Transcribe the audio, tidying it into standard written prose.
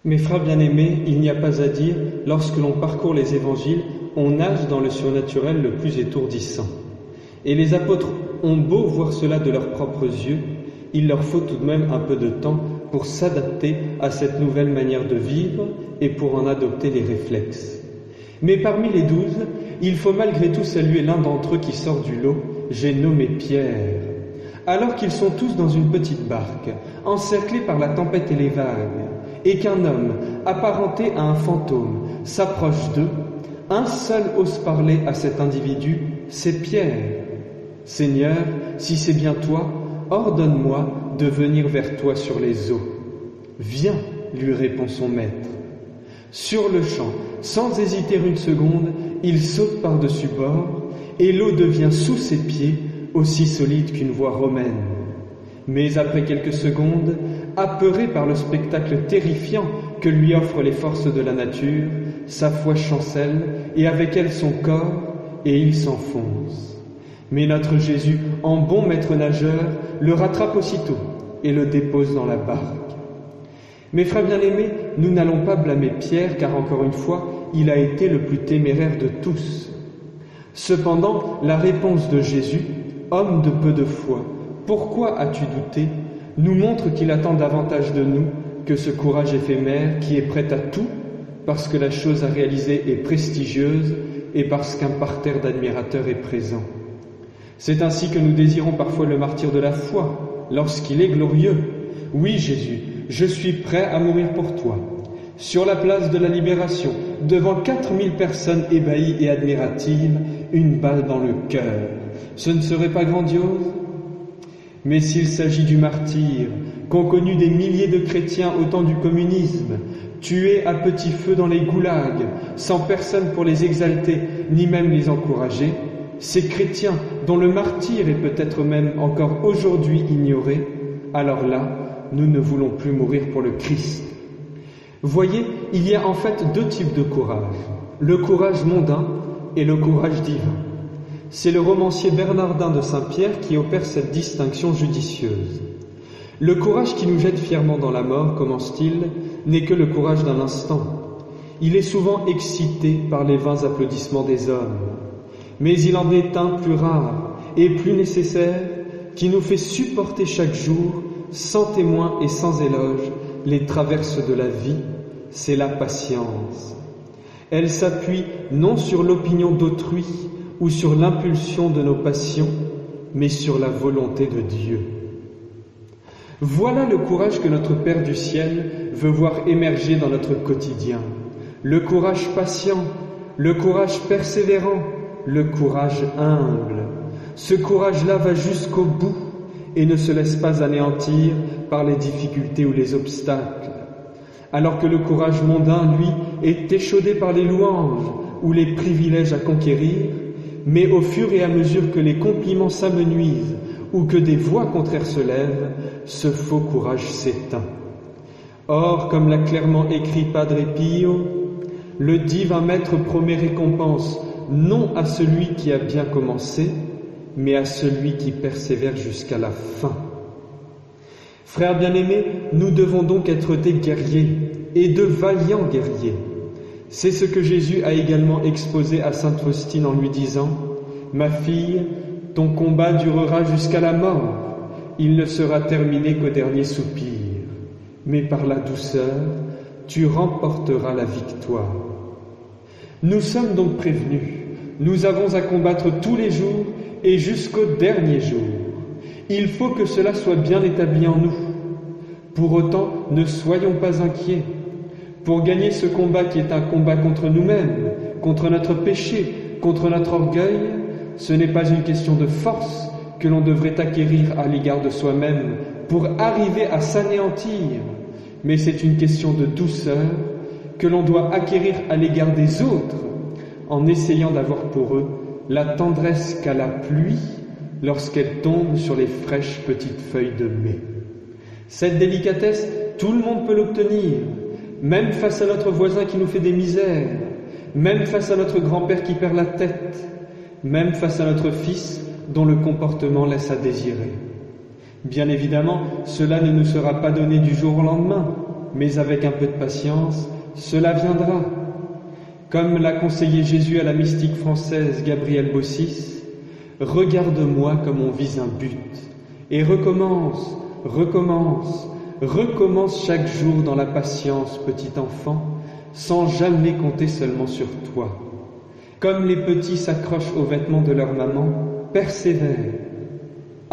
Mes frères bien-aimés, il n'y a pas à dire, lorsque l'on parcourt les évangiles, on nage dans le surnaturel le plus étourdissant. Et les apôtres ont beau voir cela de leurs propres yeux, il leur faut tout de même un peu de temps pour s'adapter à cette nouvelle manière de vivre et pour en adopter les réflexes. Mais parmi les 12, il faut malgré tout saluer l'un d'entre eux qui sort du lot, j'ai nommé Pierre. Alors qu'ils sont tous dans une petite barque, encerclés par la tempête et les vagues, et qu'un homme, apparenté à un fantôme, s'approche d'eux, un seul ose parler à cet individu, c'est Pierre. « Seigneur, si c'est bien toi, ordonne-moi de venir vers toi sur les eaux. »« Viens, lui répond son maître. » Sur le champ, sans hésiter une seconde, il saute par-dessus bord, et l'eau devient sous ses pieds aussi solide qu'une voie romaine. Mais après quelques secondes, apeuré par le spectacle terrifiant que lui offrent les forces de la nature, sa foi chancelle et avec elle son corps, et il s'enfonce. Mais notre Jésus, en bon maître nageur, le rattrape aussitôt et le dépose dans la barque. Mes frères bien-aimés, nous n'allons pas blâmer Pierre, car encore une fois, il a été le plus téméraire de tous. Cependant, la réponse de Jésus, « Homme de peu de foi, pourquoi as-tu douté ?» nous montre qu'il attend davantage de nous que ce courage éphémère qui est prêt à tout, parce que la chose à réaliser est prestigieuse et parce qu'un parterre d'admirateurs est présent. C'est ainsi que nous désirons parfois le martyre de la foi, lorsqu'il est glorieux. Oui, Jésus, je suis prêt à mourir pour toi. Sur la place de la Libération, devant 4000 personnes ébahies et admiratives, une balle dans le cœur. Ce ne serait pas grandiose ? Mais s'il s'agit du martyre, qu'ont connu des milliers de chrétiens au temps du communisme, tués à petit feu dans les goulags, sans personne pour les exalter, ni même les encourager, ces chrétiens dont le martyre est peut-être même encore aujourd'hui ignoré, alors là, nous ne voulons plus mourir pour le Christ. Voyez, il y a en fait deux types de courage, le courage mondain et le courage divin. C'est le romancier Bernardin de Saint-Pierre qui opère cette distinction judicieuse. Le courage qui nous jette fièrement dans la mort, commence-t-il, n'est que le courage d'un instant. Il est souvent excité par les vains applaudissements des hommes. Mais il en est un plus rare et plus nécessaire qui nous fait supporter chaque jour, sans témoin et sans éloge, les traverses de la vie, c'est la patience. Elle s'appuie non sur l'opinion d'autrui ou sur l'impulsion de nos passions, mais sur la volonté de Dieu. Voilà le courage que notre Père du ciel veut voir émerger dans notre quotidien. Le courage patient, le courage persévérant, le courage humble. Ce courage-là va jusqu'au bout et ne se laisse pas anéantir par les difficultés ou les obstacles. Alors que le courage mondain, lui, est échaudé par les louanges ou les privilèges à conquérir, mais au fur et à mesure que les compliments s'amenuisent ou que des voix contraires se lèvent, ce faux courage s'éteint. Or, comme l'a clairement écrit Padre Pio, le divin maître promet récompense non à celui qui a bien commencé, mais à celui qui persévère jusqu'à la fin. Frères bien-aimés, nous devons donc être des guerriers, et de vaillants guerriers. C'est ce que Jésus a également exposé à sainte Faustine en lui disant « Ma fille, ton combat durera jusqu'à la mort, il ne sera terminé qu'au dernier soupir, mais par la douceur, tu remporteras la victoire. » Nous sommes donc prévenus, nous avons à combattre tous les jours et jusqu'au dernier jour. Il faut que cela soit bien établi en nous. Pour autant, ne soyons pas inquiets. Pour gagner ce combat qui est un combat contre nous-mêmes, contre notre péché, contre notre orgueil, ce n'est pas une question de force que l'on devrait acquérir à l'égard de soi-même pour arriver à s'anéantir, mais c'est une question de douceur que l'on doit acquérir à l'égard des autres en essayant d'avoir pour eux la tendresse qu'a la pluie lorsqu'elle tombe sur les fraîches petites feuilles de mai. Cette délicatesse, tout le monde peut l'obtenir, même face à notre voisin qui nous fait des misères, même face à notre grand-père qui perd la tête, même face à notre fils dont le comportement laisse à désirer. Bien évidemment, cela ne nous sera pas donné du jour au lendemain, mais avec un peu de patience, cela viendra. Comme l'a conseillé Jésus à la mystique française Gabrielle Bossis, « Regarde-moi comme on vise un but, et recommence, recommence, recommence chaque jour dans la patience, petit enfant, sans jamais compter seulement sur toi. Comme les petits s'accrochent aux vêtements de leur maman, persévère. Amen. »